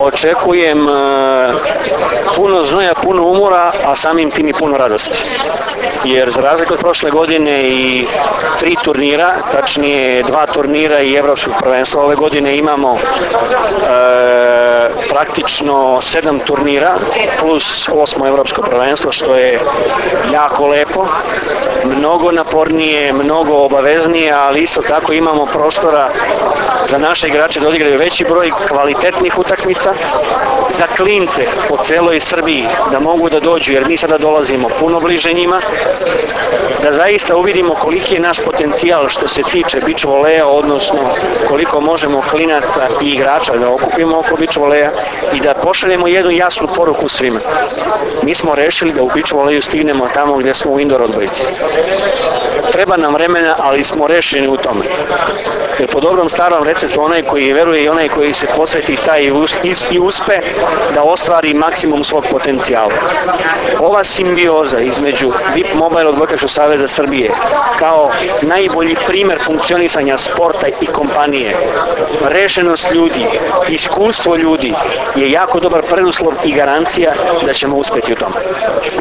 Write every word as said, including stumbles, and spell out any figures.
Očekujem e, puno znoja, puno umora, a samim tim i puno radosti. Jer za razliku od prošle godine i tri turnira, tačnije dva turnira i evropskog prvenstva, ove godine imamo e, praktično sedam turnira plus osmo evropsko prvenstvo, što je jako lepo, mnogo napornije, mnogo obaveznije, ali isto tako imamo prostora za naše igrače da odigraju veći broj kvalitetnih utakmica, za klince po celoj Srbiji da mogu da dođu, jer mi sada dolazimo puno bliže njima, da zaista uvidimo koliki je naš potencijal što se tiče beach voleja, odnosno koliko možemo klinaca i igrača da okupimo oko beach voleja i da pošaljemo jednu jasnu poruku svima. Mi smo rešili da u beach voleju stignemo tamo gdje smo u indoor odbojici. Treba nam vremena, ali smo rešeni u tome. Jer po dobrom starom receptu onaj koji veruje i onaj koji se posveti taj i uspe da ostvari maksimum svog potencijala. Ova simbioza između V I P Mobile Odbojkaškog saveza Srbije kao najbolji primer funkcionisanja sporta i kompanije, rešenost ljudi, iskustvo ljudi je jako dobar preduslov i garancija da ćemo uspeti u tome.